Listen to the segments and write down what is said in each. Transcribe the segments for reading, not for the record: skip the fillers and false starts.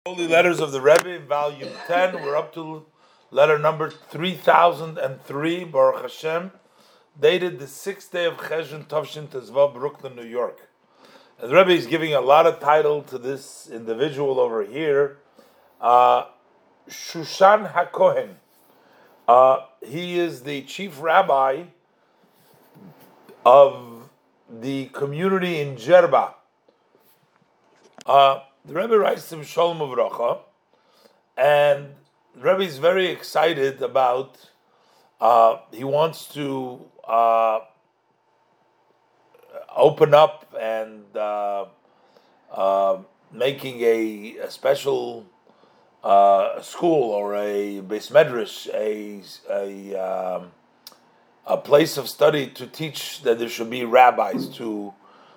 Holy Letters of the Rebbe, Volume 10. We're up to letter number 3003, Baruch Hashem, dated the 6th day of Cheshvan Tovshin Tezvav, Brooklyn, New York. And the Rebbe is giving a lot of title to this individual over here, Shushan HaKohen. He is the chief rabbi of the community in Jerba. The Rebbe writes to Shalom Uvracha, and the Rebbe is very excited about, he wants to open up and making a special school or a beis medrash, a place of study to teach that there should be rabbis to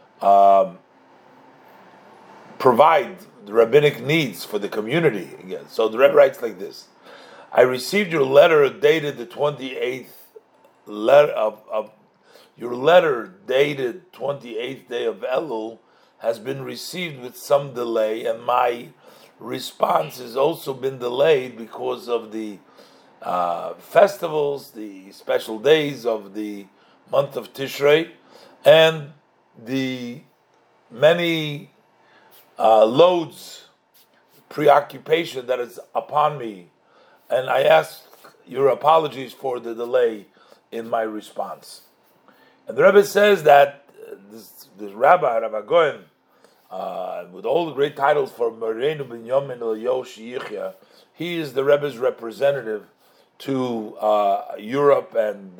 provide the rabbinic needs for the community. Again, so the Rebbe writes like this: I received your letter dated the 28th letter of your letter dated 28th day of Elul has been received with some delay, and my response has also been delayed because of the festivals, the special days of the month of Tishrei, and the many loads, preoccupation that is upon me, and I ask your apologies for the delay in my response. And the Rebbe says that this Rabbi Goen, with all the great titles for Moreinu Binyamin Eliyahu Sheyichya, he is the Rebbe's representative to Europe and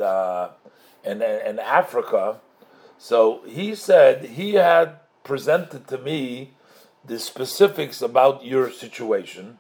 Africa. So he said he had presented to me the specifics about your situation,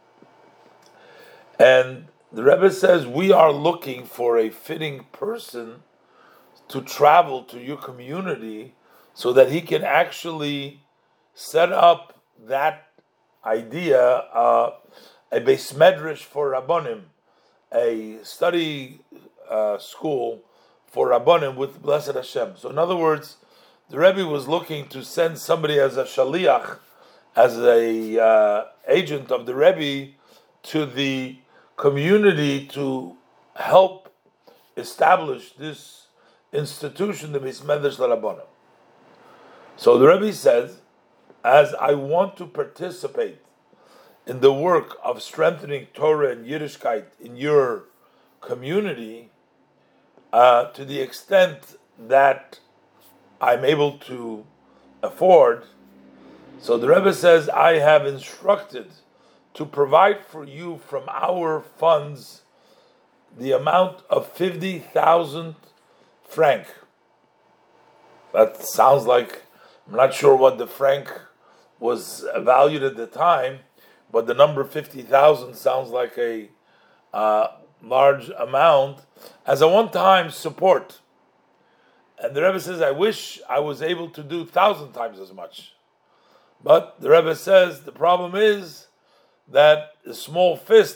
and the Rebbe says we are looking for a fitting person to travel to your community so that he can actually set up that idea, a beis medrash for Rabbonim, a study school for Rabbonim with Blessed Hashem. So in other words, the Rebbe was looking to send somebody as a shaliach, as a agent of the Rebbe to the community to help establish this institution, the beis medrash l'Rabbanim. So the Rebbe says, as I want to participate in the work of strengthening Torah and Yiddishkeit in your community, to the extent that I'm able to afford. So the Rebbe says, I have instructed to provide for you from our funds the amount of 50,000 franc. That sounds like, I'm not sure what the franc was valued at the time, but the number 50,000 sounds like a large amount as a one-time support. And the Rebbe says, I wish I was able to do 1,000 times as much. But the Rebbe says the problem is that a small fist,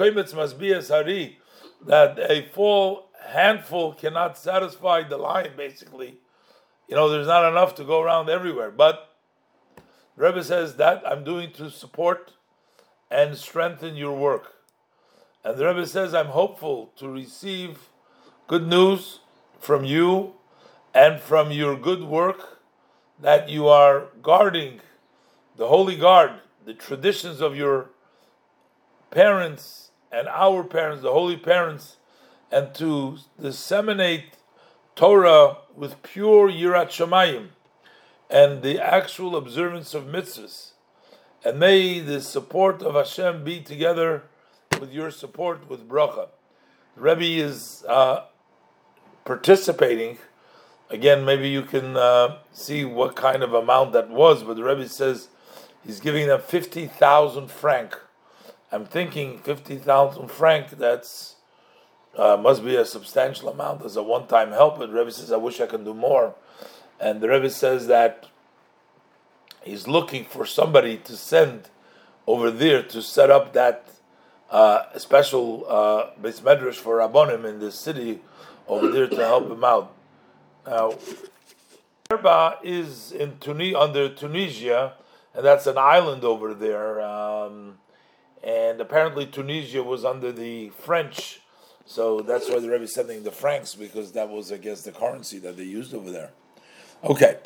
that a full handful cannot satisfy the lion, basically. There's not enough to go around everywhere. But the Rebbe says that I'm doing to support and strengthen your work. And the Rebbe says I'm hopeful to receive good news from you and from your good work that you are guarding the holy guard, the traditions of your parents and our parents, the holy parents, and to disseminate Torah with pure Yirat Shamayim and the actual observance of mitzvahs. And may the support of Hashem be together with your support with bracha. The Rebbe is participating. Again, maybe you can see what kind of amount that was, but the Rebbe says he's giving them 50,000 franc. I'm thinking 50,000 franc, that's must be a substantial amount as a one-time help. But the Rebbe says, I wish I could do more. And the Rebbe says that he's looking for somebody to send over there to set up that special beis medrash for Rabbonim in the city over there to help him out. Now, Jerba is in under Tunisia, and that's an island over there. And apparently Tunisia was under the French, so that's why the Rebbe is sending the francs, because that was, I guess, the currency that they used over there. Okay.